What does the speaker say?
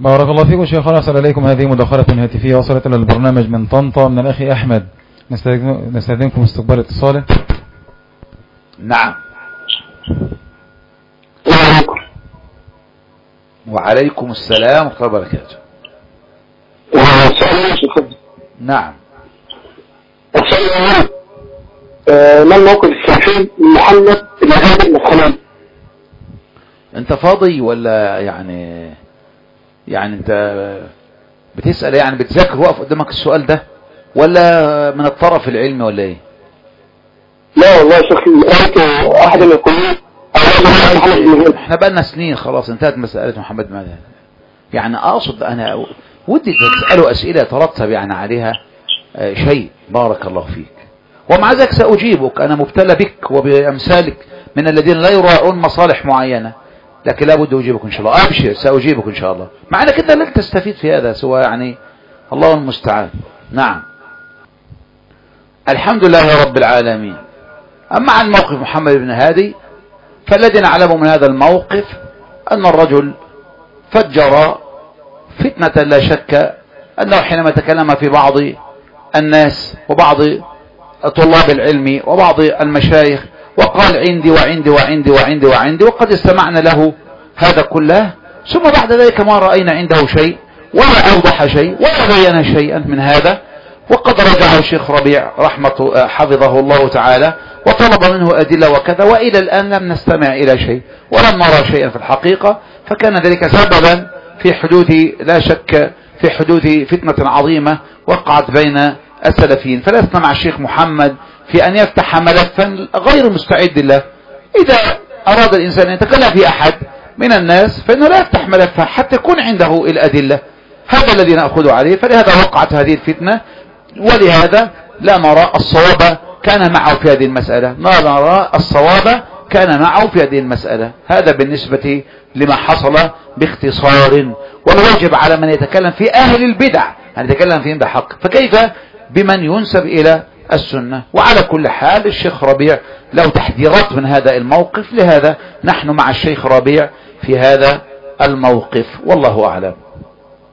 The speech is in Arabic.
بارك الله فيكم شيخنا. أرسل إليكم هذه مداخلة هاتفية وصلت إلى البرنامج من طنطا من الأخ أحمد. نستخدمكم استقبال اتصاله. نعم. وعليكم السلام ورحمة الله وبركاته. نعم. ما الموقف الصحيح من محمد بن هادي بن الحمام؟ انت فاضي ولا يعني انت بتسأل يعني بتذاكر وقف قدامك السؤال ده ولا من الطرف العلمي ولا ايه؟ لا والله يا شيخ، قرأت احد من الكلية. احنا بقالنا سنين خلاص انتهت مسألة محمد بن هادي. يعني اقصد انا ودي تسأله اسئلة يترتب يعني عليها شيء. بارك الله فيك. ومع ذلك سأجيبك، أنا مبتلى بك وبأمثالك من الذين لا يراعون مصالح معينة، لكن لا بد أجيبك إن شاء الله. أبشر سأجيبك إن شاء الله، مع أنك أنت لن تستفيد في هذا سوى يعني الله المستعان. نعم. الحمد لله رب العالمين. أما عن موقف محمد بن هادي فالذي نعلمه من هذا الموقف أن الرجل فجر فتنة لا شك أنه حينما تكلم في بعض الناس وبعض طلاب العلم وبعض المشايخ وقال عندي وعندي وعندي وعندي وعندي، وقد استمعنا له هذا كله، ثم بعد ذلك ما رأينا عنده شيء ولا أوضح شيء ولا بين شيئا من هذا. وقد رجع الشيخ ربيع حفظه الله تعالى وطلب منه أدلة وكذا، وإلى الآن لم نستمع إلى شيء ولم نرى شيئا في الحقيقة. فكان ذلك سببا في حدوث لا شك في حدوث فتنة عظيمة وقعت بين السلفيين. فلسنا مع الشيخ محمد في أن يفتح ملفا غير مستعد له. إذا أراد الإنسان أن يتكلم في أحد من الناس فإنه لا يفتح ملفا حتى يكون عنده الأدلة. هذا الذي نأخذ عليه. فلهذا وقعت هذه الفتنة، ولهذا لا نرى الصواب كان معه في هذه المسألة، لا نرى الصواب كان معه في هذه المسألة. هذا بالنسبة لما حصل باختصار. والواجب على من يتكلم في أهل البدع أن يتكلم فيهم بحق، فكيف بمن ينسب إلى السنة؟ وعلى كل حال الشيخ ربيع له تحذيرات من هذا الموقف، لهذا نحن مع الشيخ ربيع في هذا الموقف والله أعلم.